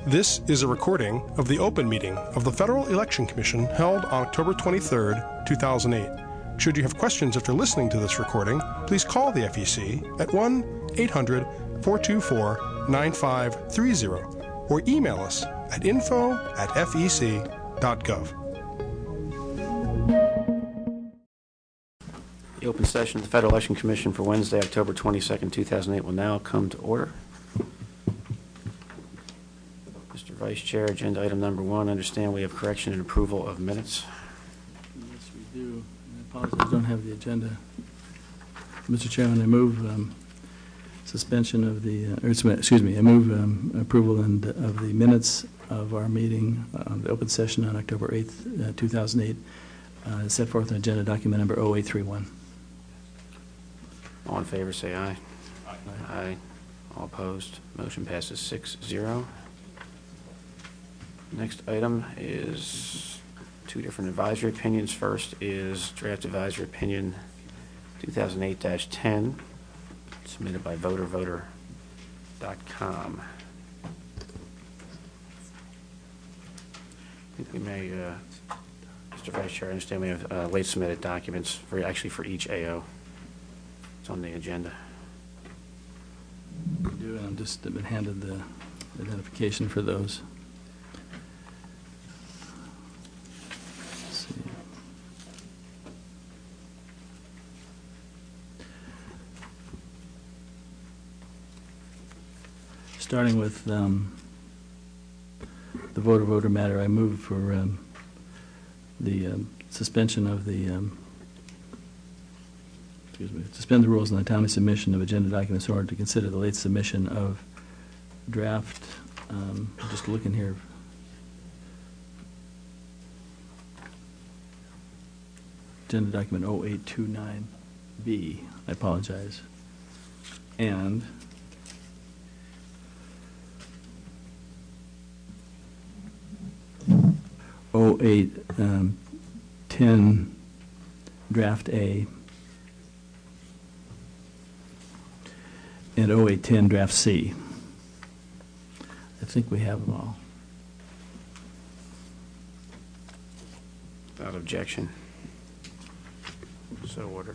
This is a recording of the open meeting of the Federal Election Commission held on October 23, 2008. Should you have questions after listening to this recording, please call the FEC at 1-800-424-9530 or email us at info@fec.gov. The open session of the Federal Election Commission for Wednesday, October 22nd, 2008 will now come to order. Mr. Vice Chair, agenda item number 1, understand we have correction and approval of minutes. Yes, we do. I apologize, I don't have the agenda. Mr. Chairman, I move suspension of the, I move approval of the minutes of our meeting, the open session on October 8th, 2008, set forth in agenda document number 0831. All in favor, say aye. Aye. Aye. All opposed. Motion passes 6-0. Next item is 2 different advisory opinions. First is draft advisory opinion 2008-10, submitted by votervoter.com. I think we may, Mr. Vice Chair, I understand we have late submitted documents for each AO. It's on the agenda. We do, and I'm just been handed the identification for those. Let's see. Starting with the voter matter, I move for the suspension of the suspend the rules on the timely submission of agenda documents in order to consider the late submission of draft. Just looking here. Agenda document 0829B. I apologize. And '08 10 draft A and 0810 draft C. I think we have them all. Without objection. So ordered.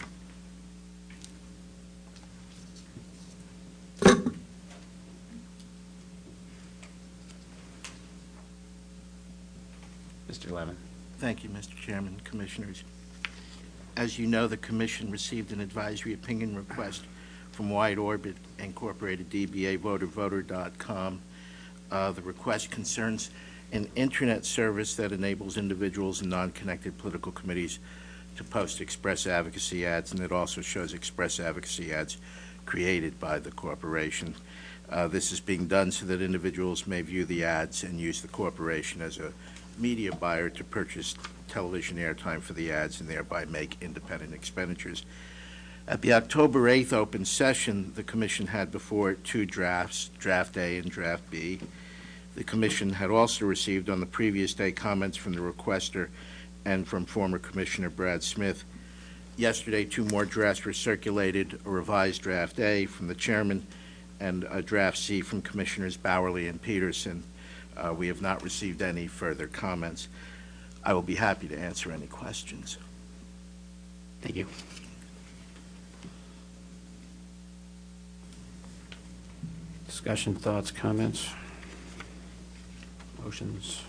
Mr. Lemon. Thank you, Mr. Chairman, Commissioners. As you know, the Commission received an advisory opinion request from Wide Orbit Incorporated, DBA votervoter.com. The request concerns an internet service that enables individuals and non-connected political committees to post express advocacy ads, and it also shows express advocacy ads created by the corporation. This is being done so that individuals may view the ads and use the corporation as a media buyer to purchase television airtime for the ads and thereby make independent expenditures. At the October 8th open session, the Commission had before it 2 drafts, Draft A and Draft B. The Commission had also received on the previous day comments from the requester and from former Commissioner Brad Smith. Yesterday, 2 more drafts were circulated, a revised Draft A from the Chairman and a Draft C from Commissioners Bowerly and Peterson. We have not received any further comments. I will be happy to answer any questions. Thank you. Discussion, thoughts, comments, motions?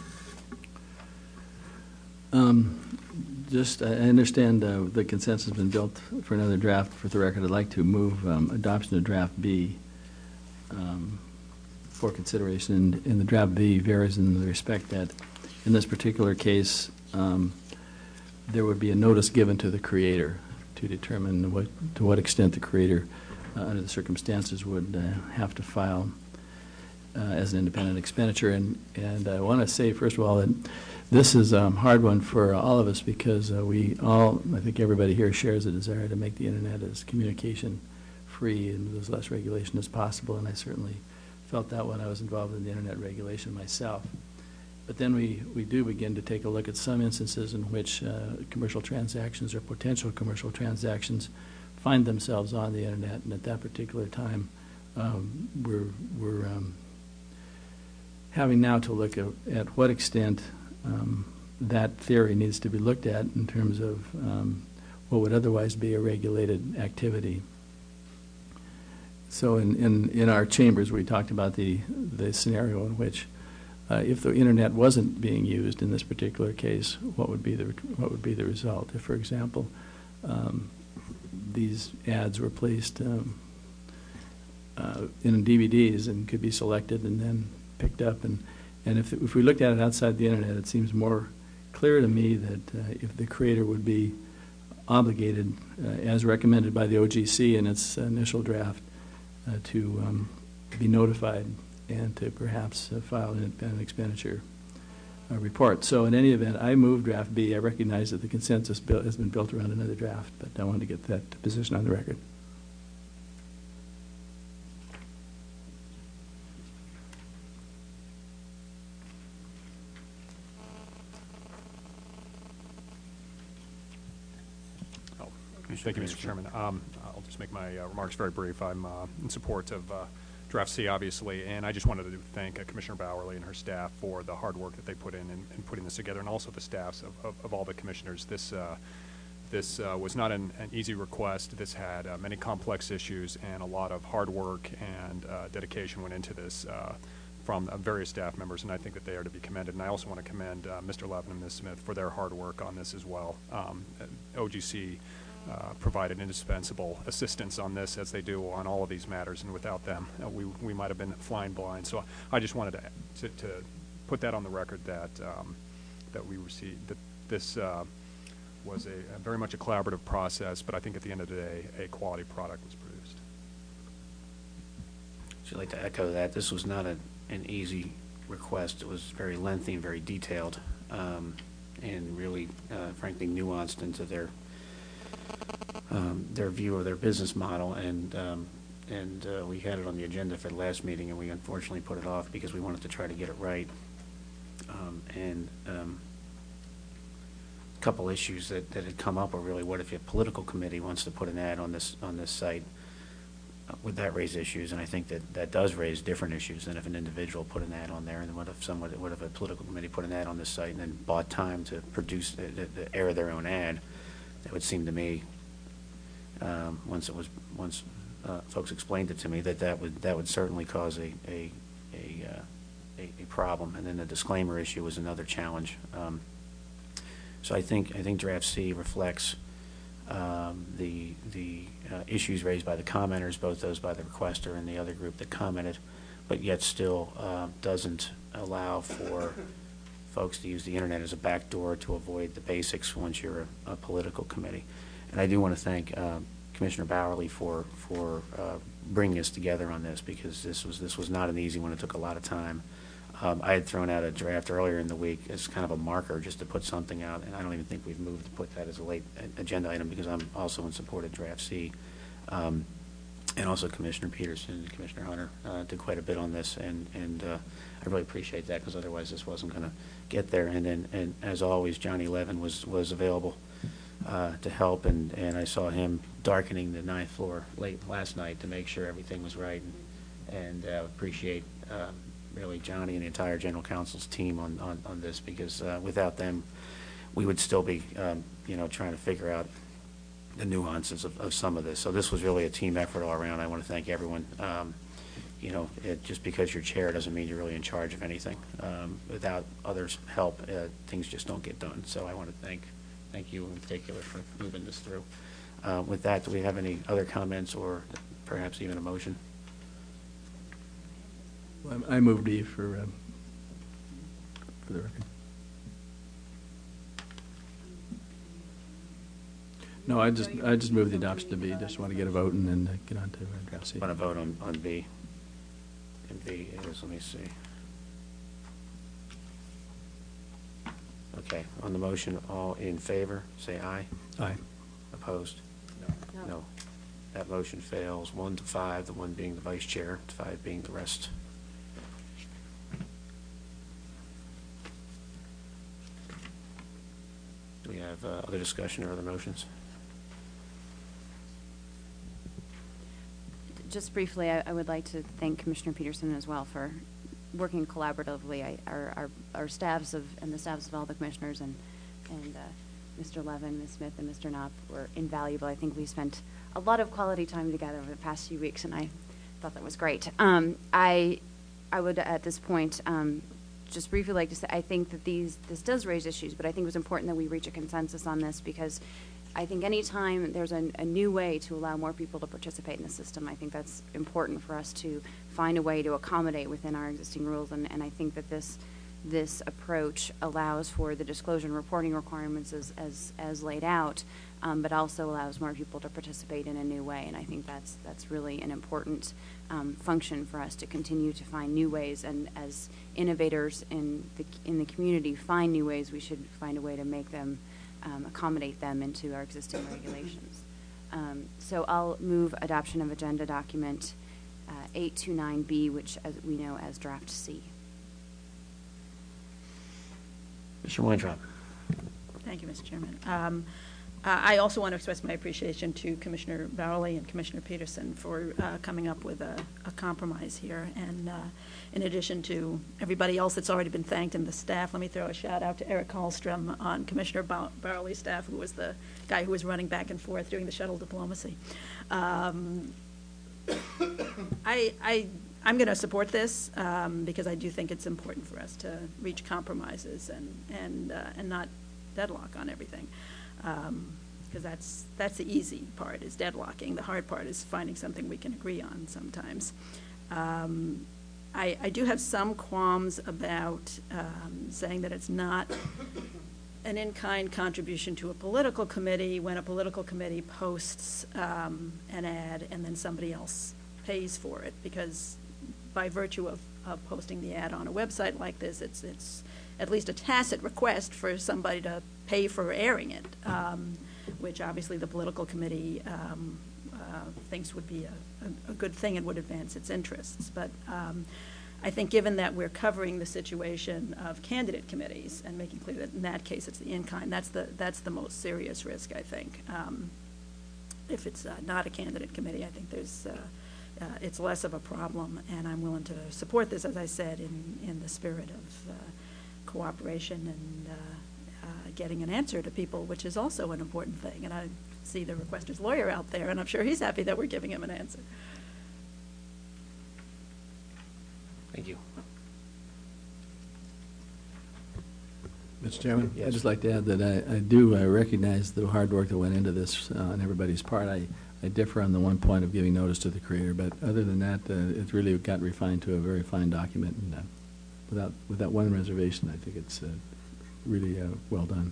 Just, I understand the consensus has been built for another draft. For the record, I'd like to move adoption of Draft B for consideration. And the Draft B varies in the respect that in this particular case, there would be a notice given to the creator to determine to what extent the creator, under the circumstances, would have to file as an independent expenditure. And I want to say, first of all, that this is a hard one for all of us because we all, I think everybody here shares a desire to make the Internet as communication free and as less regulation as possible, and I certainly felt that when I was involved in the Internet regulation myself. But then we do begin to take a look at some instances in which commercial transactions or potential commercial transactions find themselves on the Internet, and at that particular time we're having now to look at what extent that theory needs to be looked at in terms of what would otherwise be a regulated activity. So in our chambers, we talked about the scenario in which if the internet wasn't being used in this particular case, what would be the result? If, for example, these ads were placed in DVDs and could be selected and then picked up, and if we looked at it outside the internet, it seems more clear to me that if the creator would be obligated, as recommended by the OGC in its initial draft, to be notified and to perhaps file an expenditure report. So in any event, I move draft B. I recognize that the consensus has been built around another draft, but I wanted to get that position on the record. Thank you, Mr. Chairman. I'll just make my remarks very brief. I'm in support of Draft C, obviously, and I just wanted to thank Commissioner Bowerly and her staff for the hard work that they put in putting this together, and also the staffs of all the commissioners. This was not an easy request. This had many complex issues, and a lot of hard work and dedication went into this from various staff members, and I think that they are to be commended. And I also want to commend Mr. Levin and Ms. Smith for their hard work on this as well. OGC provided indispensable assistance on this, as they do on all of these matters, and without them, we might have been flying blind. So I just wanted to put that on the record that that we received, that this was a very much a collaborative process, but I think at the end of the day, a quality product was produced. I'd like to echo that. This was not an easy request. It was very lengthy and very detailed, and really, frankly, nuanced into their view of their business model, and we had it on the agenda for the last meeting, and we unfortunately put it off because we wanted to try to get it right. A couple issues that had come up were really, what if a political committee wants to put an ad on this site? Would that raise issues? And I think that does raise different issues than if an individual put an ad on there. And what if a political committee put an ad on this site and then bought time to produce to air their own ad? It would seem to me, once folks explained it to me, that would certainly cause a problem. And then the disclaimer issue was another challenge. So I think Draft C reflects the issues raised by the commenters, both those by the requester and the other group that commented, but yet still doesn't allow for folks to use the internet as a backdoor to avoid the basics once you're a political committee. And I do want to thank Commissioner Bowerly for bringing us together on this, because this was not an easy one. It took a lot of time. I had thrown out a draft earlier in the week as kind of a marker just to put something out, and I don't even think we've moved to put that as a late agenda item, because I'm also in support of Draft C. And also Commissioner Peterson and Commissioner Hunter did quite a bit on this, and I really appreciate that, because otherwise this wasn't going to get there. And as always, Johnny Levin was available to help, and I saw him darkening the 9th floor late last night to make sure everything was right, and appreciate really Johnny and the entire General Counsel's team on this, because without them, we would still be trying to figure out the nuances of some of this. So this was really a team effort all around. I want to thank everyone. Just because you're chair doesn't mean you're really in charge of anything. Without others' help, things just don't get done. So I want to thank you in particular for moving this through. With that, do we have any other comments or perhaps even a motion? Well, I move D for the record. No, I just moved the adoption to B. Just want to get a vote and then get on to Draft C. Want to vote on B? And B is, let me see. Okay, on the motion, all in favor, say aye. Aye. Opposed? No. That motion fails 1 to 5, the 1 being the vice chair, 5 being the rest. Do we have other discussion or other motions? Just briefly, I would like to thank Commissioner Peterson as well for working collaboratively. Our staffs and the staffs of all the commissioners and Mr. Levin, Ms. Smith, and Mr. Knopp were invaluable. I think we spent a lot of quality time together over the past few weeks, and I thought that was great. I would, at this point, just briefly like to say I think that this does raise issues, but I think it was important that we reach a consensus on this, because I think anytime there's a new way to allow more people to participate in the system, I think that's important for us to find a way to accommodate within our existing rules, and I think that this approach allows for the disclosure and reporting requirements as laid out, but also allows more people to participate in a new way. And I think that's really an important function for us to continue to find new ways. And as innovators in the community find new ways, we should find a way to make them accommodate them into our existing regulations. So I'll move adoption of agenda document 829B, which as we know as draft C. Mr. Weintraub. Thank you, Mr. Chairman. I also want to express my appreciation to Commissioner Bowley and Commissioner Peterson for coming up with a compromise here. And in addition to everybody else that's already been thanked in the staff, let me throw a shout out to Eric Hallstrom on Commissioner Bowley's staff, who was the guy who was running back and forth doing the shuttle diplomacy. I'm going to support this because I do think it's important for us to reach compromises and not deadlock on everything, because that's the easy part, is deadlocking. The hard part is finding something we can agree on sometimes. I do have some qualms about saying that it's not an in-kind contribution to a political committee when a political committee posts an ad and then somebody else pays for it, because by virtue of posting the ad on a website like this, it's at least a tacit request for somebody to pay for airing it, which obviously the political committee thinks would be a good thing and would advance its interests. But I think given that we're covering the situation of candidate committees and making clear that in that case it's the in-kind, that's the most serious risk, I think. If it's not a candidate committee, I think it's less of a problem, and I'm willing to support this, as I said, in the spirit of cooperation and getting an answer to people, which is also an important thing. And I see the requester's lawyer out there, and I'm sure he's happy that we're giving him an answer. Thank you. Mr. Chairman, Yes. I'd just like to add that I do recognize the hard work that went into this on everybody's part. I differ on the one point of giving notice to the creator, but other than that, it really got refined to a very fine document. And with that one reservation, I think it's really well done.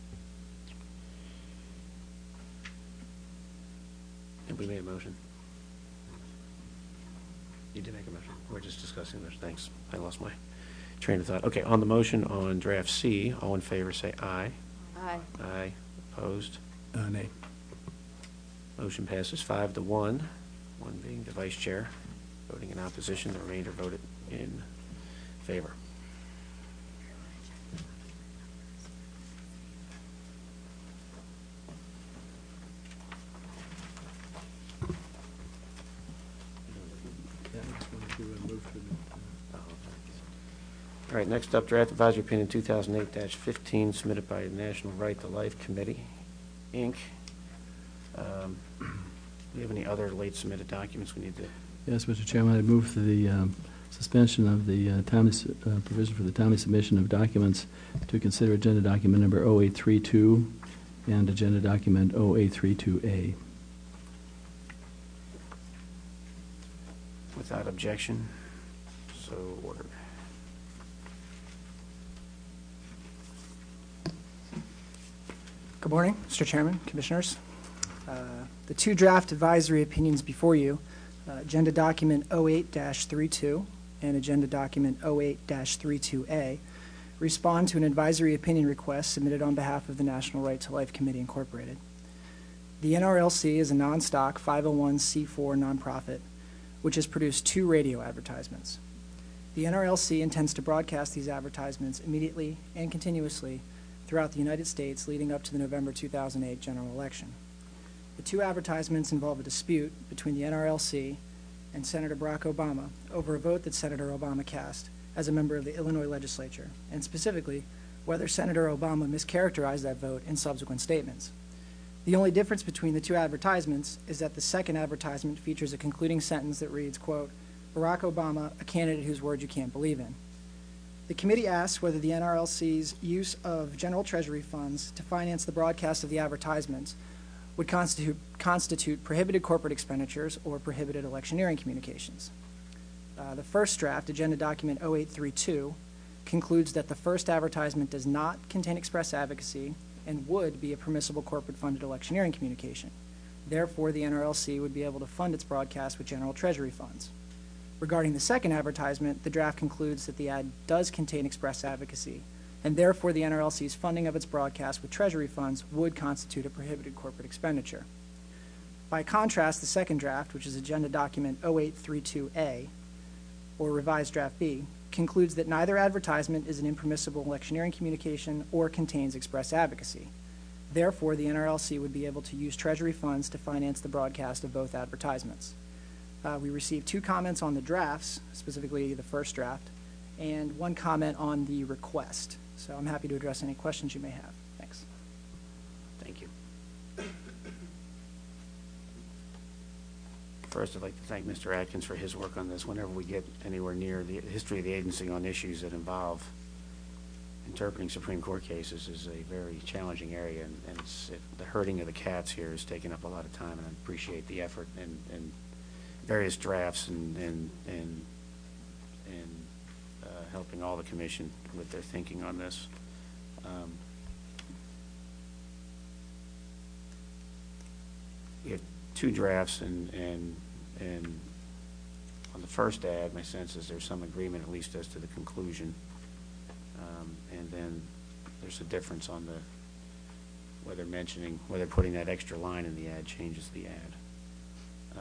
Have we made a motion? You did make a motion. We're just discussing this. Thanks. I lost my train of thought. Okay, on the motion on draft C, all in favor say aye. Aye. Aye. Opposed? Nay. Motion passes 5-1, one being the vice chair voting in opposition. The remainder voted in favor. All right, next up, draft advisory opinion 2008-15 submitted by the National Right to Life Committee, Inc. Do we have any other late submitted documents we need to? Yes, Mr. Chairman, I move for the suspension of the provision for the timely submission of documents to consider agenda document number 0832 and agenda document 0832A. Without objection, so ordered. Good morning, Mr. Chairman, Commissioners. The two draft advisory opinions before you, Agenda Document 08-32 and Agenda Document 08-32A, respond to an advisory opinion request submitted on behalf of the National Right to Life Committee, Incorporated. The NRLC is a non-stock 501c4 nonprofit which has produced 2 radio advertisements. The NRLC intends to broadcast these advertisements immediately and continuously throughout the United States leading up to the November 2008 general election. The 2 advertisements involve a dispute between the NRLC and Senator Barack Obama over a vote that Senator Obama cast as a member of the Illinois legislature, and specifically, whether Senator Obama mischaracterized that vote in subsequent statements. The only difference between the two advertisements is that the second advertisement features a concluding sentence that reads, quote, "Barack Obama, a candidate whose word you can't believe in." The committee asks whether the NRLC's use of general treasury funds to finance the broadcast of the advertisements would constitute prohibited corporate expenditures or prohibited electioneering communications. The first draft, Agenda Document 0832, concludes that the first advertisement does not contain express advocacy and would be a permissible corporate-funded electioneering communication. Therefore, the NRLC would be able to fund its broadcast with general treasury funds. Regarding the second advertisement, the draft concludes that the ad does contain express advocacy, and therefore the NRLC's funding of its broadcast with treasury funds would constitute a prohibited corporate expenditure. By contrast, the second draft, which is Agenda Document 0832A, or Revised Draft B, concludes that neither advertisement is an impermissible electioneering communication or contains express advocacy. Therefore, the NRLC would be able to use treasury funds to finance the broadcast of both advertisements. We received 2 comments on the drafts, specifically the first draft, and 1 comment on the request. So I'm happy to address any questions you may have. Thanks. Thank you. First, I'd like to thank Mr. Atkins for his work on this. Whenever we get anywhere near the history of the agency on issues that involve interpreting Supreme Court cases is a very challenging area, and the herding of the cats here has taken up a lot of time, and I appreciate the effort and various drafts and helping all the commission with their thinking on this. We have 2 drafts, and on the first ad, my sense is there's some agreement, at least as to the conclusion, and then there's a difference on whether putting that extra line in the ad changes the ad.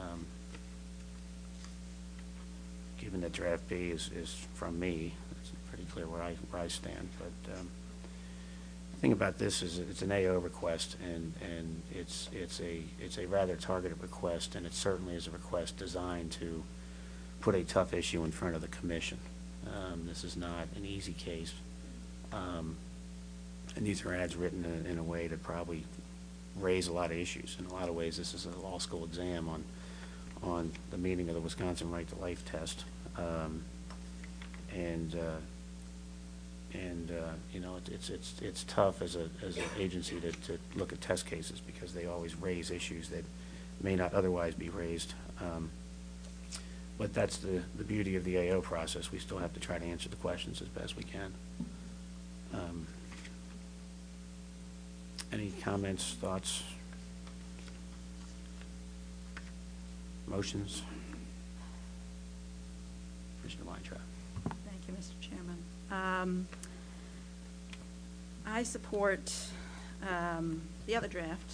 Given that draft B is from me, it's pretty clear where I stand, but the thing about this is it's an AO request, and it's a rather targeted request, and it certainly is a request designed to put a tough issue in front of the commission. This is not an easy case, and these are ads written in a way that probably raise a lot of issues. In a lot of ways, this is a law school exam on the meaning of the Wisconsin Right to Life test, you know, it's tough as an agency to look at test cases because they always raise issues that may not otherwise be raised. But that's the beauty of the AO process. We still have to try to answer the questions as best we can. Any comments, thoughts, motions? Commissioner Weintraub. Thank you, Mr. Chairman. I support the other draft.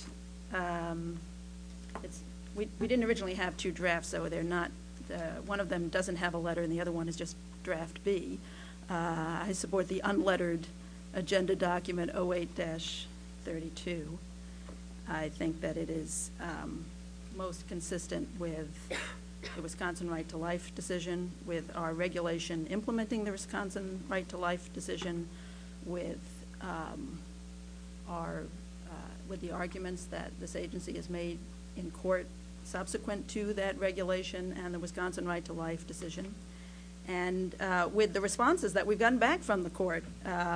We didn't originally have 2 drafts, so they're not. One of them doesn't have a letter, and the other one is just draft B. I support the unlettered agenda document 08-32. I think that it is most consistent with the Wisconsin Right to Life decision, with our regulation implementing the Wisconsin Right to Life decision, with with the arguments that this agency has made in court subsequent to that regulation and the Wisconsin Right to Life decision, and with the responses that we've gotten back from the court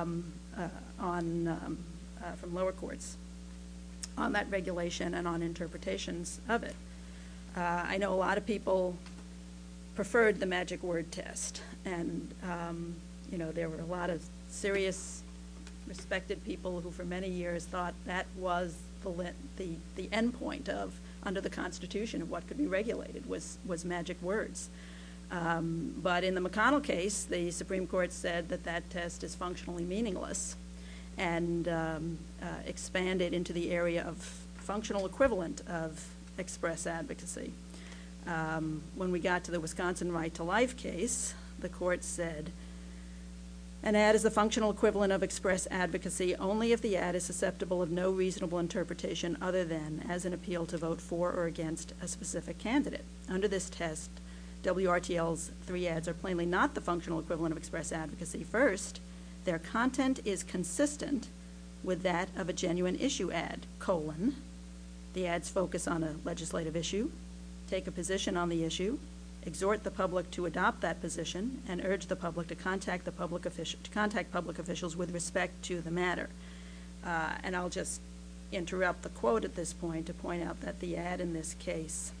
from lower courts on that regulation and on interpretations of it. I know a lot of people preferred the magic word test, and you know, there were a lot of serious, respected people who for many years thought that was the end point of, under the Constitution, of what could be regulated was magic words. But in the McConnell case, the Supreme Court said that test is functionally meaningless, and expanded into the area of functional equivalent of express advocacy. When we got to the Wisconsin Right to Life case, the court said, an ad is the functional equivalent of express advocacy only if the ad is susceptible of no reasonable interpretation other than as an appeal to vote for or against a specific candidate. Under this test, WRTL's 3 ads are plainly not the functional equivalent of express advocacy. First, their content is consistent with that of a genuine issue ad, the ads focus on a legislative issue, take a position on the issue, exhort the public to adopt that position, and urge the public to contact public officials with respect to the matter. And I'll just interrupt the quote at this point to point out that the ad in this case,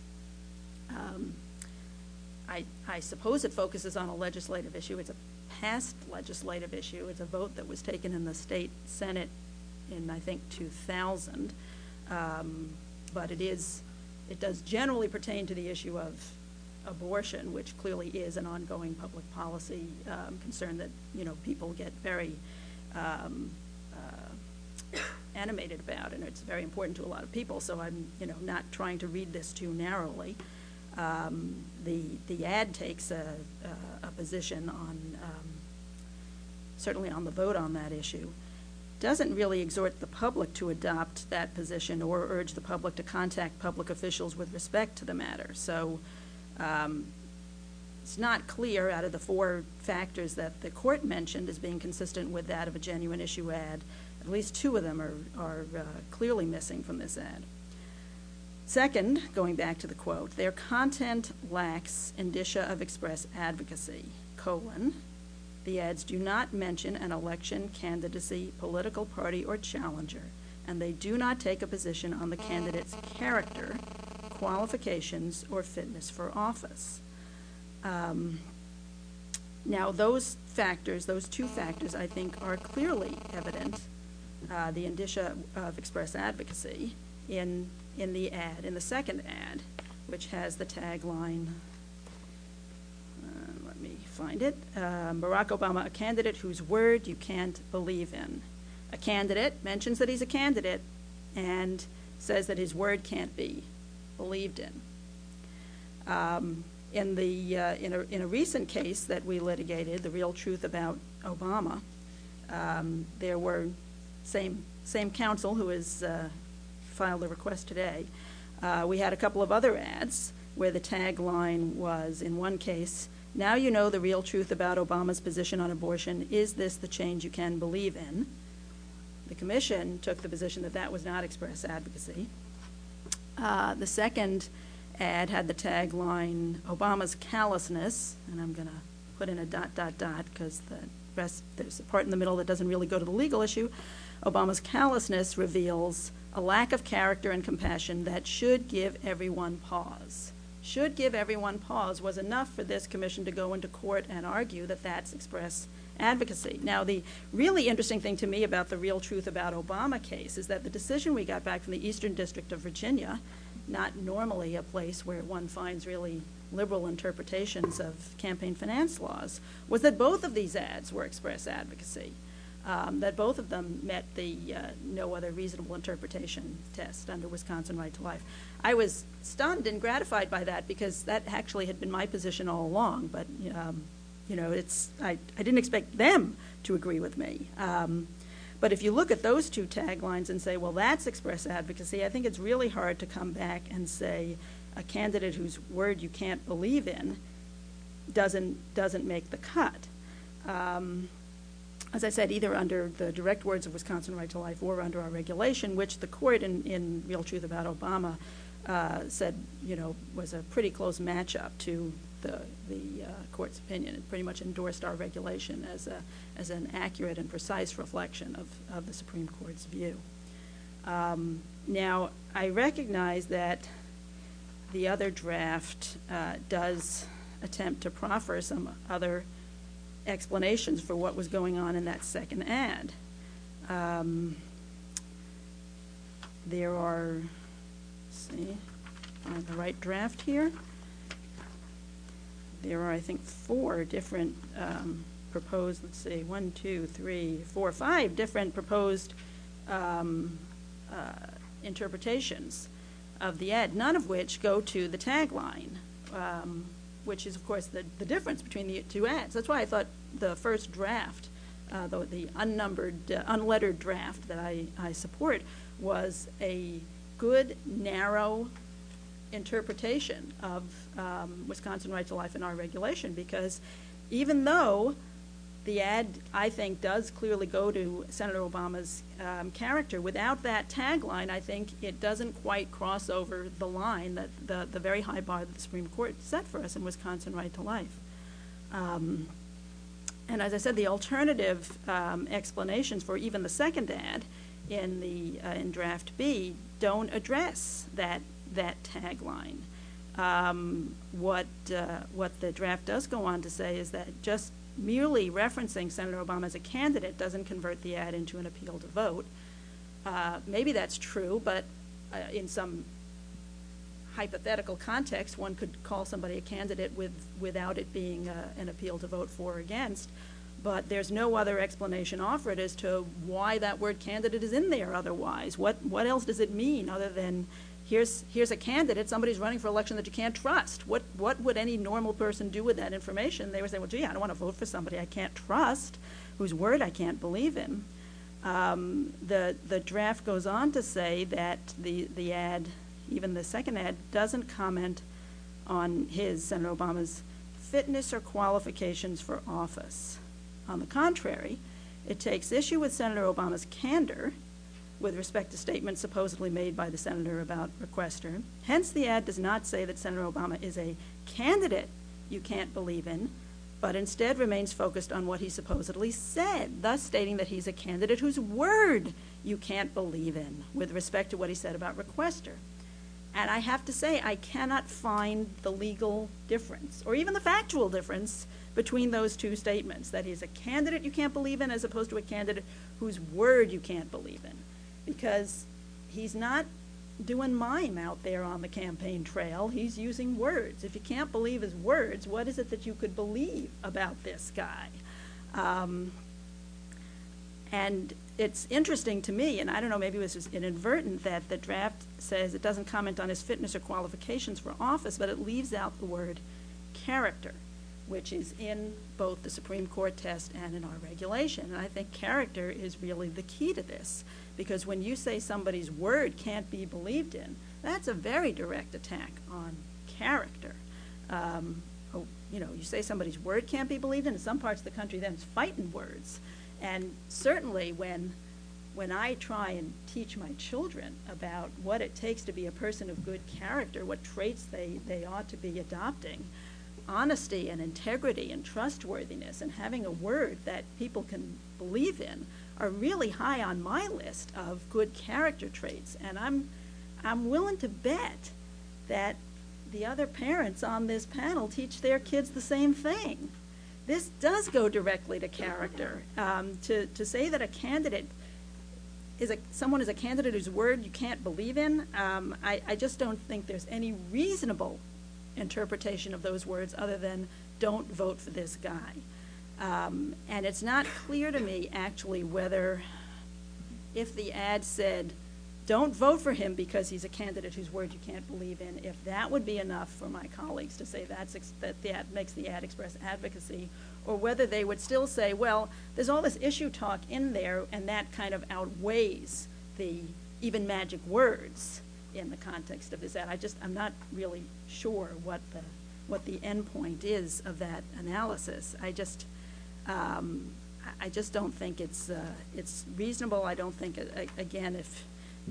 I suppose it focuses on a legislative issue. It's a past legislative issue. It's a vote that was taken in the state Senate in, I think, 2000. But it does generally pertain to the issue of abortion, which clearly is an ongoing public policy concern that, people get very animated about, and it's very important to a lot of people. So I'm, not trying to read this too narrowly. The ad takes a position on, certainly on the vote on that issue. Doesn't really exhort the public to adopt that position or urge the public to contact public officials with respect to the matter. So it's not clear out of the 4 factors that the court mentioned as being consistent with that of a genuine issue ad. At least 2 of them are clearly missing from this ad. Second, going back to the quote, their content lacks indicia of express advocacy, the ads do not mention an election candidacy, political party, or challenger, and they do not take a position on the candidate's character, qualifications, or fitness for office. Now, those 2 factors, I think, are clearly evident, the indicia of express advocacy in the ad, in the second ad, which has the tagline, let me find it, Barack Obama, a candidate whose word you can't believe in. A candidate mentions that he's a candidate and says that his word can't be believed in. In a recent case that we litigated, The Real Truth About Obama, there were same counsel who has filed a request today. We had a couple of other ads where the tagline was, in one case, now you know the real truth about Obama's position on abortion. Is this the change you can believe in? The commission took the position that that was not express advocacy. The second ad had the tagline, Obama's callousness, and I'm going to put in a ... because the rest, there's a part in the middle that doesn't really go to the legal issue. Obama's callousness reveals a lack of character and compassion that should give everyone pause. Should give everyone pause was enough for this commission to go into court and argue that that's express advocacy. Now, the really interesting thing to me about The Real Truth About Obama case is that the decision we got back from the Eastern District of Virginia, not normally a place where one finds really liberal interpretations of campaign finance laws, was that both of these ads were express advocacy, that both of them met the no other reasonable interpretation test under Wisconsin Right to Life. I was stunned and gratified by that because that actually had been my position all along, but I didn't expect them to agree with me. But if you look at those 2 taglines and say, well, that's express advocacy, I think it's really hard to come back and say a candidate whose word you can't believe in doesn't make the cut. As I said, either under the direct words of Wisconsin Right to Life or under our regulation, which the court in Real Truth About Obama said, was a pretty close matchup to the court's opinion. It pretty much endorsed our regulation as an accurate and precise reflection of the Supreme Court's view. Now, I recognize that the other draft does attempt to proffer some other explanations for what was going on in that second ad. There are, let's see, find the right draft here. There are, I think, 4 different proposed, let's see, 1, 2, 3, 4, 5 different proposed interpretations of the ad, none of which go to the tagline, which is, of course, the difference between the 2 ads. That's why I thought the first draft, the unnumbered, unlettered draft that I support, was a good, narrow interpretation of Wisconsin Right to Life in our regulation, because even though the ad, I think, does clearly go to Senator Obama's character, without that tagline, I think it doesn't quite cross over the line, that the very high bar that the Supreme Court set for us in Wisconsin Right to Life. And as I said, the alternative explanations for even the second ad in Draft B don't address that tagline. What the draft does go on to say is that just merely referencing Senator Obama as a candidate doesn't convert the ad into an appeal to vote. Maybe that's true, but in some hypothetical context, one could call somebody a candidate without it being an appeal to vote for or against. But there's no other explanation offered as to why that word candidate is in there otherwise. What else does it mean other than here's a candidate, somebody's running for election that you can't trust? What would any normal person do with that information? They would say, well, gee, I don't want to vote for somebody I can't trust, whose word I can't believe in. The draft goes on to say that the ad, even the second ad, doesn't comment on Senator Obama's fitness or qualifications for office. On the contrary, it takes issue with Senator Obama's candor with respect to statements supposedly made by the senator about requester. Hence, the ad does not say that Senator Obama is a candidate you can't believe in, but instead remains focused on what he supposedly said, thus stating that he's a candidate whose word you can't believe in with respect to what he said about requester. And I have to say, I cannot find the legal difference, or even the factual difference, between those two statements, that he's a candidate you can't believe in as opposed to a candidate whose word you can't believe in. Because he's not doing mime out there on the campaign trail. He's using words. If you can't believe his words, what is it that you could believe about this guy? And it's interesting to me, and I don't know, maybe it was just inadvertent, that the draft says it doesn't comment on his fitness or qualifications for office, but it leaves out the word character, which is in both the Supreme Court test and in our regulation. And I think character is really the key to this, because when you say somebody's word can't be believed in, that's a very direct attack on character. You say somebody's word can't be believed in some parts of the country, then it's fighting words. And certainly when I try and teach my children about what it takes to be a person of good character, what traits they ought to be adopting, honesty and integrity and trustworthiness and having a word that people can believe in are really high on my list of good character traits. And I'm willing to bet that the other parents on this panel teach their kids the same thing. This does go directly to character. To say that a candidate someone is a candidate whose word you can't believe in, I just don't think there's any reasonable interpretation of those words other than don't vote for this guy. And it's not clear to me actually whether, if the ad said don't vote for him because he's a candidate whose word you can't believe in, if that would be enough for my colleagues to say that the ad makes the ad express advocacy, or whether they would still say, well, there's all this issue talk in there and that kind of outweighs the even magic words in the context of this ad. I'm not really sure what the end point is of that analysis. I just don't think it's reasonable. I don't think, again, if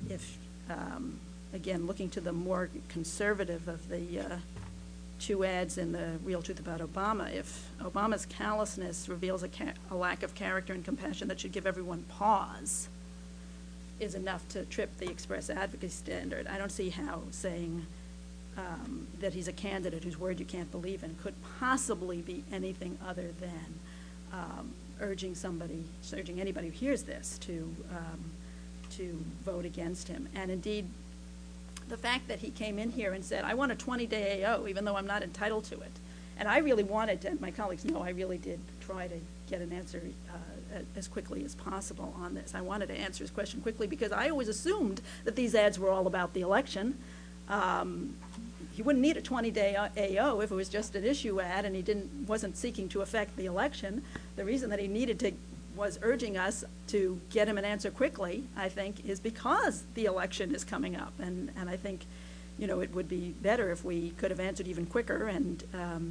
looking to the more conservative of the two ads in The Real Truth About Obama, if Obama's callousness reveals a lack of character and compassion that should give everyone pause, is enough to trip the express advocacy standard. I don't see how saying that he's a candidate whose word you can't believe in could possibly be anything other than urging anybody who hears this to vote against him. And indeed, the fact that he came in here and said, I want a 20-day AO, even though I'm not entitled to it. And I really wanted to, and my colleagues know, I really did try to get an answer as quickly as possible on this. I wanted to answer his question quickly because I always assumed that these ads were all about the election. He wouldn't need a 20-day AO if it was just an issue ad and he wasn't seeking to affect the election. The reason that he was urging us to get him an answer quickly, I think, is because the election is coming up. And I think it would be better if we could have answered even quicker, and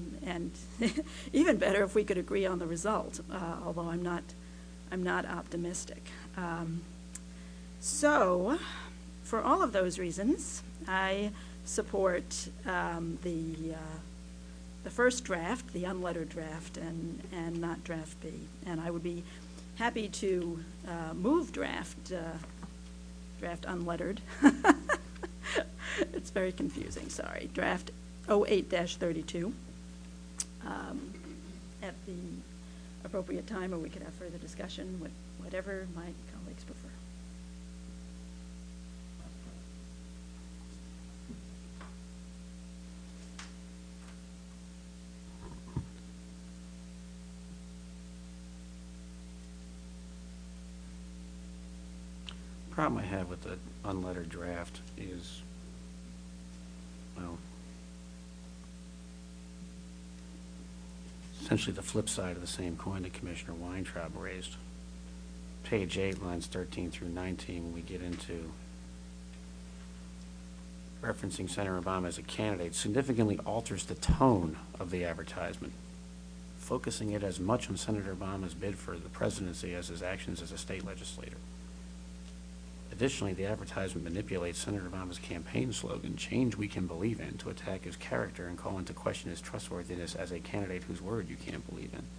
even better if we could agree on the result. Although I'm not optimistic. So, for all of those reasons, I support the first draft, the unlettered draft, and not draft B. And I would be happy to move draft unlettered. It's very confusing, sorry. Draft 08-32 at the appropriate time, or we could have further discussion, whatever my colleagues prefer. The problem I have with the unlettered draft is, well, essentially the flip side of the same coin that Commissioner Weintraub raised. Page 8, lines 13 through 19, when we get into referencing Senator Obama as a candidate, significantly alters the tone of the advertisement, focusing it as much on Senator Obama's bid for the presidency as his actions as a state legislator. Additionally, the advertisement manipulates Senator Obama's campaign slogan, "Change we can believe in," to attack his character and call into question his trustworthiness as a candidate whose word you can't believe in.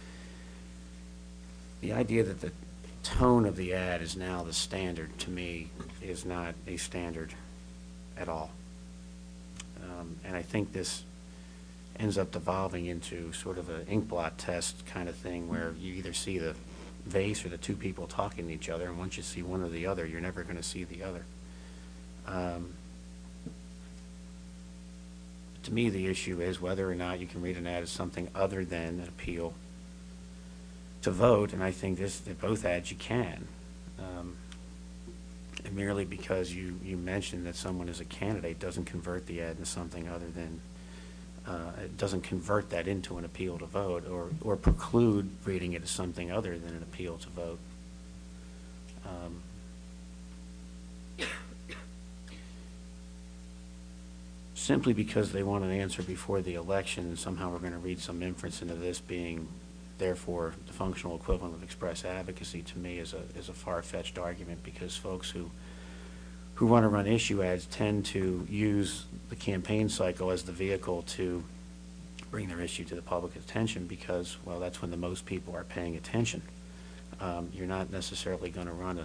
The idea that the tone of the ad is now the standard, to me, is not a standard at all. And I think this ends up devolving into sort of an ink blot test kind of thing, where you either see the vase or the two people talking to each other, and once you see one or the other, you're never going to see the other. To me, the issue is whether or not you can read an ad as something other than an appeal to vote, and I think both ads you can. And merely because you mentioned that someone is a candidate doesn't convert the ad into something other than it doesn't convert that into an appeal to vote, or preclude reading it as something other than an appeal to vote. Simply because they want an answer before the election, and somehow we're going to read some inference into this being, therefore, the functional equivalent of express advocacy, to me is a far-fetched argument, because folks who want to run issue ads tend to use the campaign cycle as the vehicle to bring their issue to the public attention, because, well, that's when the most people are paying attention. You're not necessarily going to run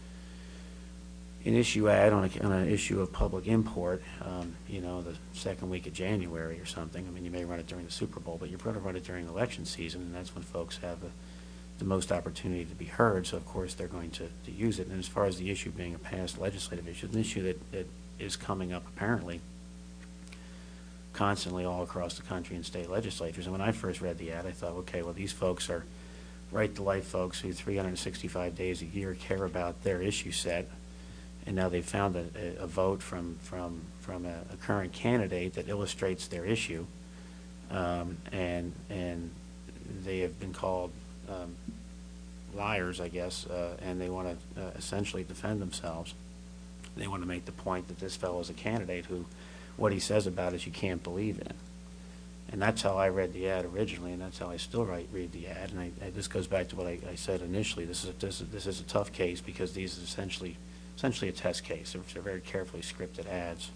an issue ad on an issue of public import, the second week of January or something. I mean, you may run it during the Super Bowl, but you're going to run it during election season, and that's when folks have the most opportunity to be heard, so of course they're going to use it. And as far as the issue being a past legislative issue, it's an issue that is coming up apparently constantly all across the country in state legislatures. And when I first read the ad, I thought, okay, well, these folks are right-to-life folks who 365 days a year care about their issue set, and now they've found a vote from a current candidate that illustrates their issue, and they have been called liars, I guess, and they want to essentially defend themselves. They want to make the point that this fellow is a candidate who, what he says about us, you can't believe in. And that's how I read the ad originally, and that's how I still read the ad. And this goes back to what I said initially. This is a tough case, because these are essentially a test case. They're very carefully scripted ads.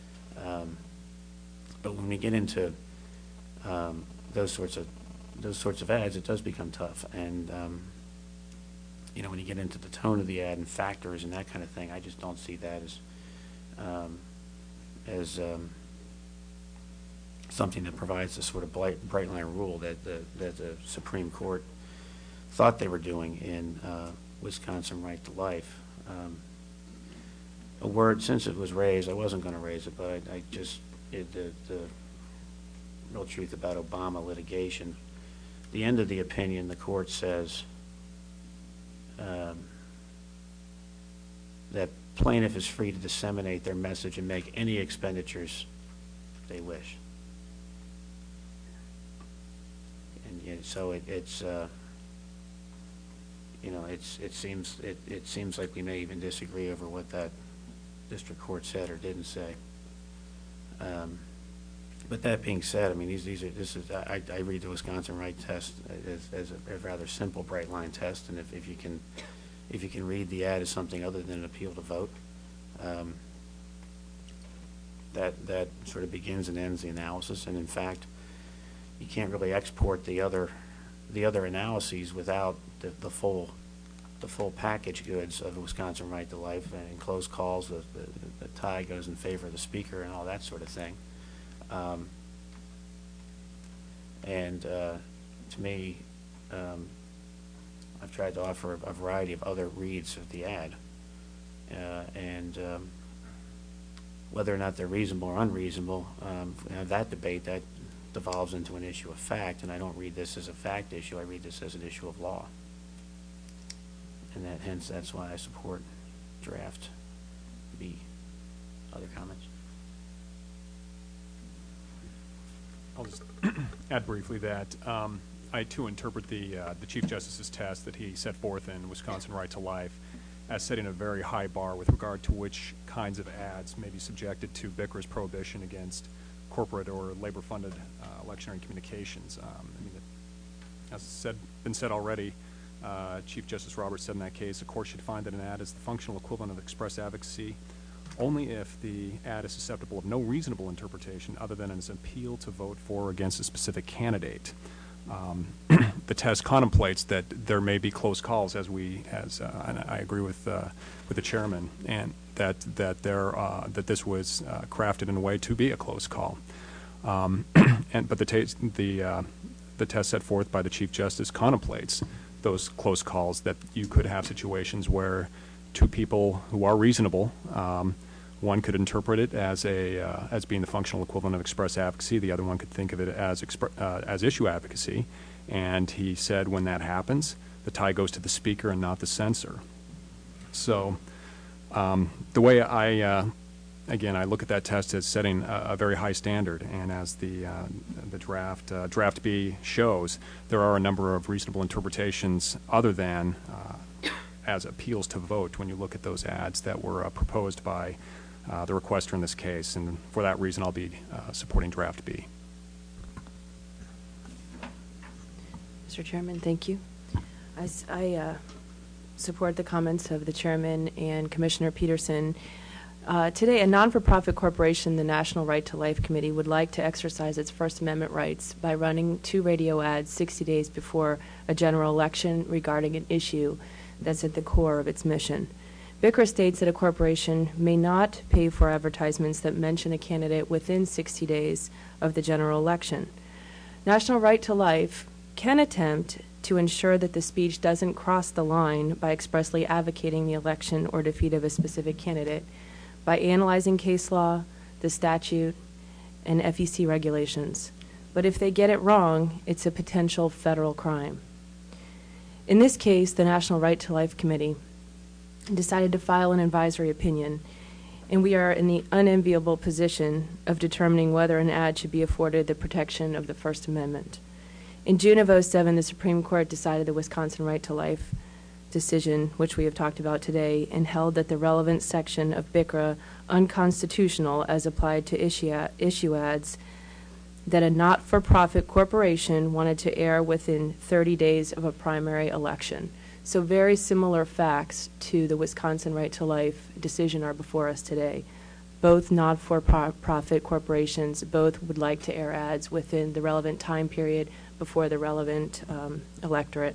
But when we get into those sorts of ads, it does become tough. And when you get into the tone of the ad and factors and that kind of thing, I just don't see that as something that provides the sort of bright line rule that the Supreme Court thought they were doing in Wisconsin Right to Life. A word, since it was raised, I wasn't going to raise it, but the real truth about Obama litigation. The end of the opinion, the court says that plaintiff is free to disseminate their message and make any expenditures they wish. And so it seems like we may even disagree over what that district court said or didn't say. But that being said, I mean, I read the Wisconsin Right test as a rather simple, bright line test, and if you can read the ad as something other than an appeal to vote, that sort of begins and ends the analysis. And in fact, you can't really export the other analyses without the full package goods of the Wisconsin Right to Life, and close calls, the tie goes in favor of the speaker and all that sort of thing. To me, I've tried to offer a variety of other reads of the ad, whether or not they're reasonable or unreasonable, that debate, that devolves into an issue of fact, and I don't read this as a fact issue. I read this as an issue of law, and hence that's why I support draft B. Other comments? I'll just add briefly that I too interpret the Chief Justice's test that he set forth in Wisconsin Right to Life as setting a very high bar with regard to which kinds of ads may be subjected to BICRA's prohibition against corporate or labor-funded electioneering communications. I mean, as been said already, Chief Justice Roberts said in that case, the court should find that an ad is the functional equivalent of express advocacy only if the ad is susceptible of no reasonable interpretation other than as an appeal to vote for or against a specific candidate. The test contemplates that there may be close calls, and I agree with the chairman, and that this was crafted in a way to be a close call. But the test set forth by the Chief Justice contemplates those close calls, that you could have situations where two people who are reasonable, one could interpret it as being the functional equivalent of express advocacy. The other one could think of it as issue advocacy. And he said when that happens, the tie goes to the speaker and not the censor. So the way I look at that test as setting a very high standard, and as the draft B shows, there are a number of reasonable interpretations other than as appeals to vote when you look at those ads that were proposed by the requester in this case, and for that reason I'll be supporting draft B. Mr. Chairman, thank you. I support the comments of the chairman and Commissioner Peterson. Today, a non-for-profit corporation, the National Right to Life Committee, would like to exercise its First Amendment rights by running 2 radio ads 60 days before a general election regarding an issue that's at the core of its mission. BICRA states that a corporation may not pay for advertisements that mention a candidate within 60 days of the general election. National Right to Life can attempt to ensure that the speech doesn't cross the line by expressly advocating the election or defeat of a specific candidate by analyzing case law, the statute, and FEC regulations. But if they get it wrong, it's a potential federal crime. In this case, the National Right to Life Committee decided to file an advisory opinion, and we are in the unenviable position of determining whether an ad should be afforded the protection of the First Amendment. In June of 2007, the Supreme Court decided the Wisconsin Right to Life decision, which we have talked about today, and held that the relevant section of BICRA unconstitutional as applied to issue ads that a not-for-profit corporation wanted to air within 30 days of a primary election. So very similar facts to the Wisconsin Right to Life decision are before us today. Both not-for-profit corporations, both would like to air ads within the relevant time period before the relevant electorate.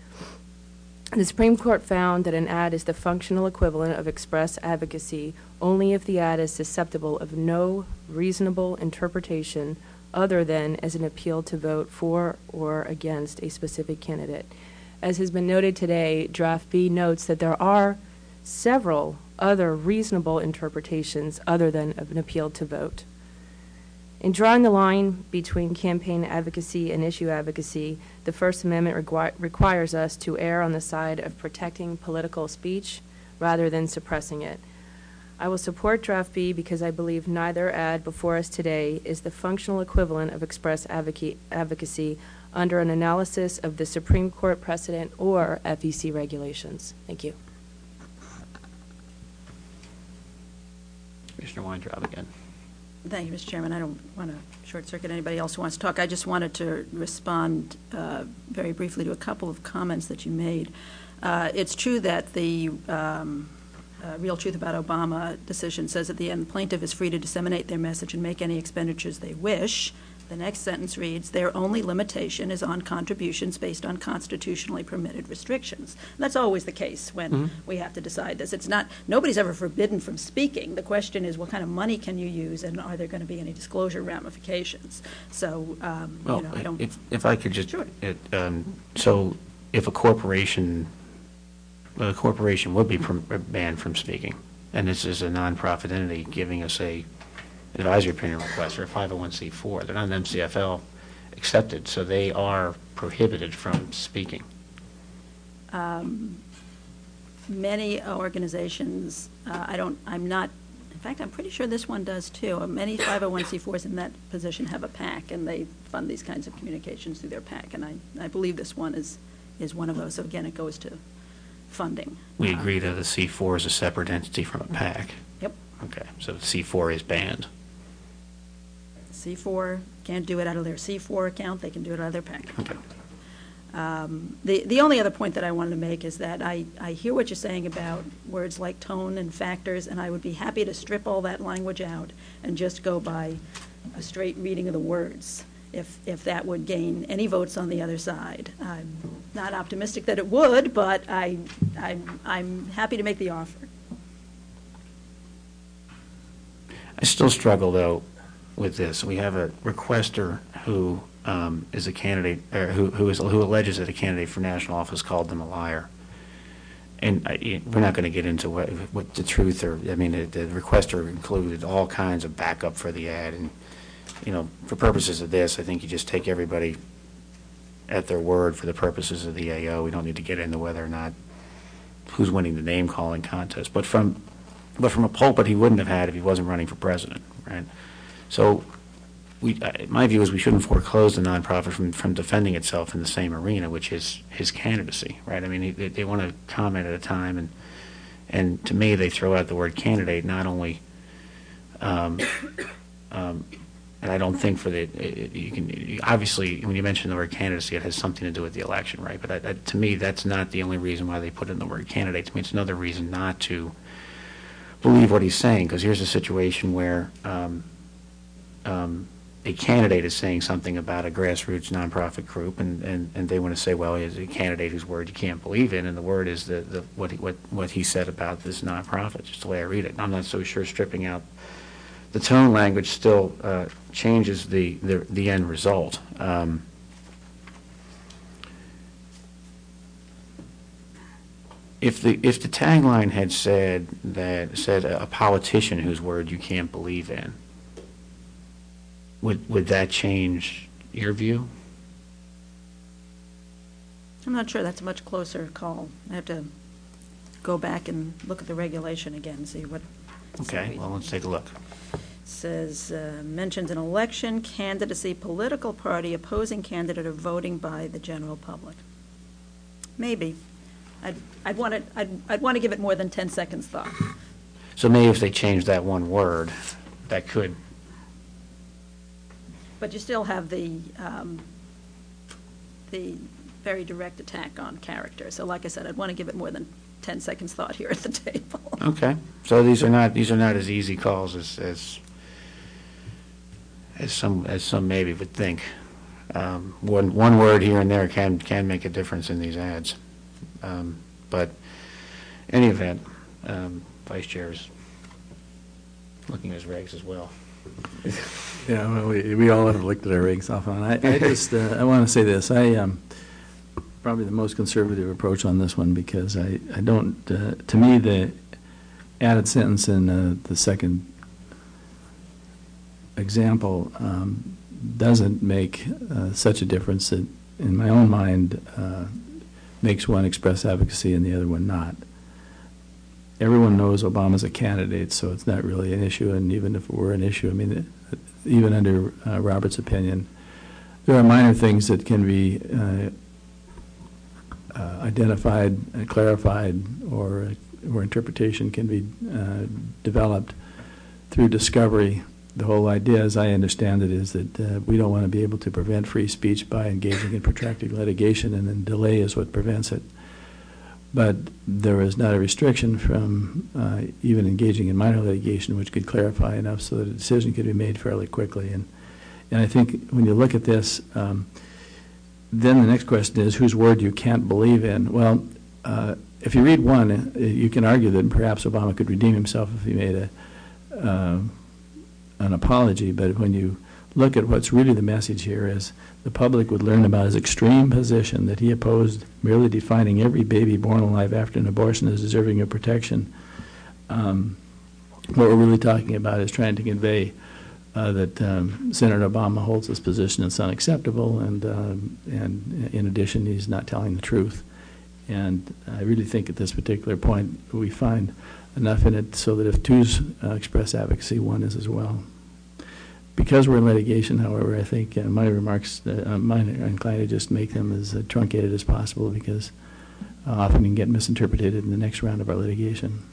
The Supreme Court found that an ad is the functional equivalent of express advocacy only if the ad is susceptible of no reasonable interpretation other than as an appeal to vote for or against a specific candidate. As has been noted today, Draft B notes that there are several other reasonable interpretations other than of an appeal to vote. In drawing the line between campaign advocacy and issue advocacy, the First Amendment requires us to err on the side of protecting political speech rather than suppressing it. I will support Draft B because I believe neither ad before us today is the functional equivalent of express advocacy under an analysis of the Supreme Court precedent or FEC regulations. Thank you. Commissioner Weintraub again. Thank you, Mr. Chairman. I don't want to short-circuit anybody else who wants to talk. I just wanted to respond very briefly to a couple of comments that you made. It's true that the Real Truth About Obama decision says at the end, the plaintiff is free to disseminate their message and make any expenditures they wish. The next sentence reads, their only limitation is on contributions based on constitutionally permitted restrictions. And that's always the case when we have to decide this. It's not, nobody's ever forbidden from speaking. The question is, what kind of money can you use, and are there going to be any disclosure ramifications? So, Well, you know, I don't. if I could just, Sure. So if a corporation would be banned from speaking, and this is a nonprofit entity giving us a advisory opinion request or a 501c4, they're not an MCFL accepted, so they are prohibited from speaking. Many organizations, I'm not, in fact, I'm pretty sure this one does too. Many 501c4s in that position have a PAC, and they fund these kinds of communications through their PAC, and I believe this one is one of those. So again, it goes to funding. We agree that the C4 is a separate entity from a PAC. Yep. Okay, so C4 is banned. C4 can't do it out of their C4 account, they can do it out of their PAC Okay. account. The only other point that I wanted to make is that I hear what you're saying about words like tone and factors, and I would be happy to strip all that language out and just go by a straight reading of the words, if that would gain any votes on the other side. I'm not optimistic that it would, but I'm happy to make the offer. I still struggle, though, with this. We have a requester who is a candidate, or who alleges that a candidate for national office called them a liar. And we're not going to get into what the truth, or I mean, the requester included all kinds of backup for the ad, and you know, for purposes of this, I think you just take everybody at their word for the purposes of the AO. We don't need to get into whether or not who's winning the name calling contest, but from a pulpit he wouldn't have had if he wasn't running for president, right? So my view is we shouldn't foreclose the nonprofit from defending itself in the same arena, which is his candidacy, right? I mean, they want to comment at a time, and to me, they throw out the word candidate, not only, and I don't think for obviously, when you mention the word candidacy, it has something to do with the election, right? But to me, that's not the only reason why they put in the word candidate. To me, it's another reason not to believe what he's saying, because here's a situation where a candidate is saying something about a grassroots nonprofit group, and they want to say, well, he's a candidate whose word you can't believe in, and the word is what he said about this nonprofit, just the way I read it. I'm not so sure stripping out the tone language still changes the end result. If the tagline had said a politician whose word you can't believe in, would that change your view? I'm not sure. That's a much closer call. I have to go back and look at the regulation again and see what. Okay, well, let's take a look. It says, mentions an election, candidacy, political party, opposing candidate, or voting by the general public. Maybe. I'd want to give it more than 10 seconds thought. So maybe if they change that one word, that could. But you still have the very direct attack on character. So like I said, I'd want to give it more than 10 seconds thought here at the table. Okay. So these are not as easy calls as some maybe would think. One word here and there can make a difference in these ads. But in any event, Vice Chair is looking at his regs as well. Yeah, well, we all have looked at our regs off on. I just I want to say this. I probably the most conservative approach on this one, because I don't. To me, the added sentence in the second example doesn't make such a difference that, in my own mind, makes one express advocacy and the other one not. Everyone knows Obama's a candidate, so it's not really an issue. And even if it were an issue, I mean, even under Robert's opinion, there are minor things that can be identified, clarified, or interpretation can be developed through discovery the whole idea, as I understand it, is that we don't want to be able to prevent free speech by engaging in protracted litigation, and then delay is what prevents it. But there is not a restriction from even engaging in minor litigation, which could clarify enough so that a decision could be made fairly quickly. And I think when you look at this, then the next question is whose word you can't believe in. Well, if you read one, you can argue that perhaps Obama could redeem himself if he made an apology. But when you look at what's really the message here is the public would learn about his extreme position that he opposed merely defining every baby born alive after an abortion as deserving of protection. What we're really talking about is trying to convey that Senator Obama holds this position it's unacceptable, and in addition, he's not telling the truth. And I really think at this particular point we find enough in it so that if two's express advocacy, one is as well. Because we're in litigation, however, I think my remarks, mine are inclined to just make them as truncated as possible, because often you can get misinterpreted in the next round of our litigation.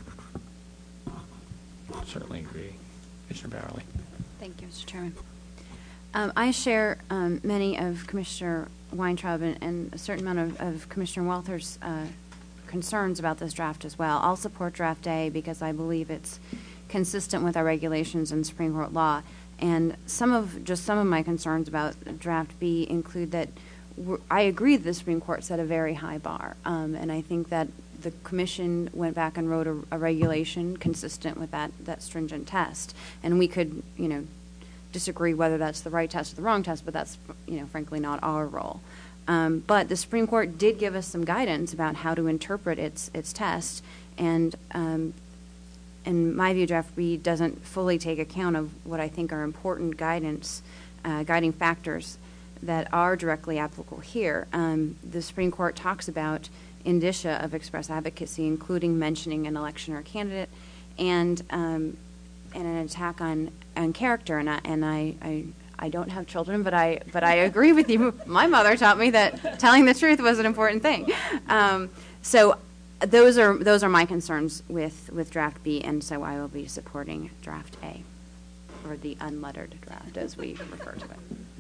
Certainly agree. Commissioner Bowerly. Thank you, Mr. Chairman. I share many of Commissioner Weintraub and a certain amount of Commissioner Walther's concerns about this draft as well. I'll support Draft A because I believe it's consistent with our regulations and Supreme Court law. And some of my concerns about Draft B include that I agree that the Supreme Court set a very high bar, and I think that the Commission went back and wrote a regulation consistent with that stringent test. And we could, disagree whether that's the right test or the wrong test, but that's, frankly not our role. But the Supreme Court did give us some guidance about how to interpret its test, and in my view, Draft B doesn't fully take account of what I think are important guiding factors that are directly applicable here. The Supreme Court talks about indicia of express advocacy, including mentioning an election or a candidate, and an attack on character. And I don't have children, but I agree with you. My mother taught me that telling the truth was an important thing. So those are my concerns with Draft B, and so I will be supporting Draft A, or the unlettered draft, as we refer to it.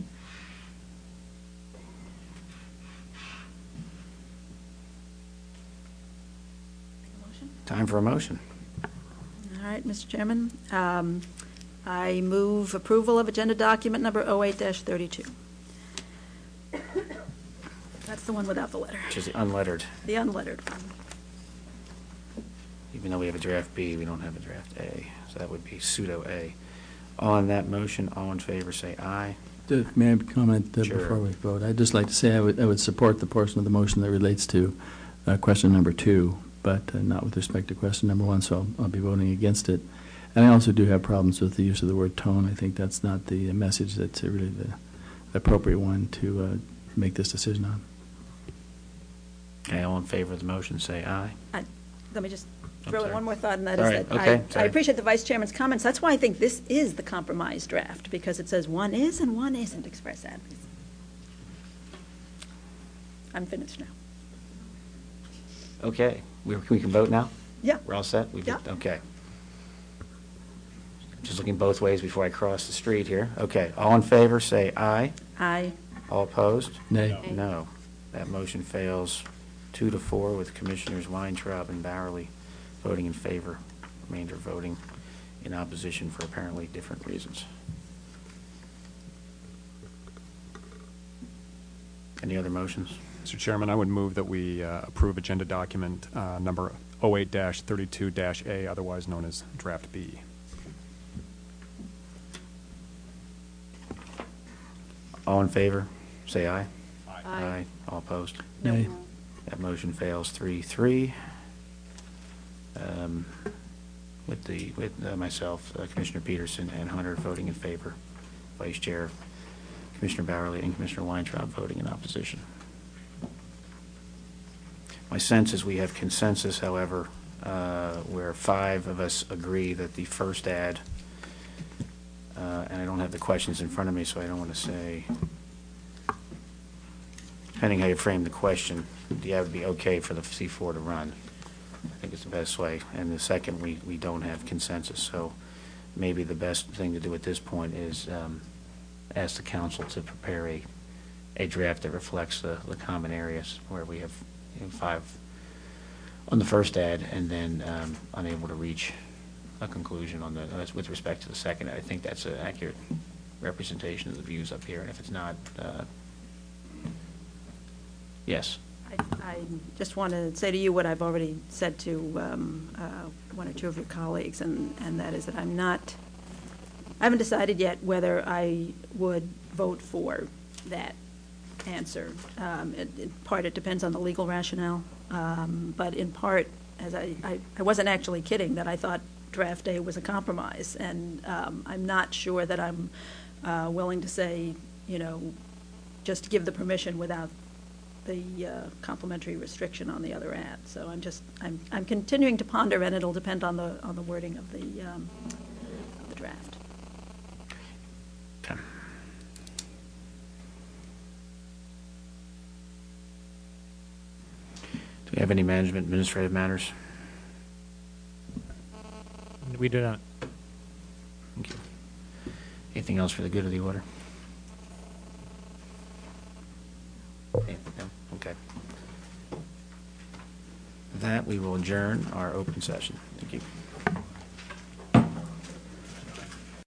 Time for a motion. All right, Mr. Chairman. I move approval of agenda document number 08-32. That's the one without the letter. Which is the unlettered. The unlettered one. Even though we have a Draft B, we don't have a Draft A. So that would be pseudo A. On that motion, all in favor say aye. May I comment Sure. before we vote? I'd just like to say I would support the portion of the motion that relates to question number 2, but not with respect to question number 1, so I'll be voting against it. And I also do have problems with the use of the word tone. I think that's not the message that's really the appropriate one to make this decision on. Okay, all in favor of the motion say aye. Let me just throw in sorry. one more thought, and that All is right, that okay, I sorry. appreciate the Vice Chairman's comments. That's why I think this is the compromise draft, because it says one is and one isn't express advocacy. I'm finished now. Okay, we can vote now? Yeah. We're all set? Yeah. Okay. Just looking both ways before I cross the street here. Okay, all in favor say aye. Aye. All opposed? Nay. No. That motion fails 2-4 with Commissioners Weintraub and Bowerly voting in favor, remainder voting in opposition for apparently different reasons. Any other motions? Mr. Chairman, I would move that we approve agenda document number 08-32-A, otherwise known as Draft B. All in favor, say aye. Aye. All opposed? Nay. That motion fails 3-3. With myself, Commissioner Peterson, and Hunter voting in favor, Vice Chair, Commissioner Bowerly, and Commissioner Weintraub voting in opposition. My sense is we have consensus, however, where 5 of us agree that the first ad, and I don't have the questions in front of me, so I don't want to say, depending how you frame the question, the ad would be okay for the C4 to run. I think it's the best way. And the second, we don't have consensus. So maybe the best thing to do at this point is ask the council to prepare a draft that reflects the common areas where we have 5 on the first ad, and then unable to reach a conclusion on with respect to the second ad. I think that's an accurate representation of the views up here, and if it's not, yes. I just want to say to you what I've already said to one or two of your colleagues, and that is that I haven't decided yet whether I would vote for that answer. In part, it depends on the legal rationale, but in part, as I wasn't actually kidding that I thought draft A was a compromise, and I'm not sure that I'm willing to say, just give the permission without the complementary restriction on the other ad. So I'm continuing to ponder, and it'll depend on the wording of the draft. Okay. Do we have any management administrative matters? We do not. Thank you. Anything else for the good of the order? No? Okay. With that, we will adjourn our open session. Thank you.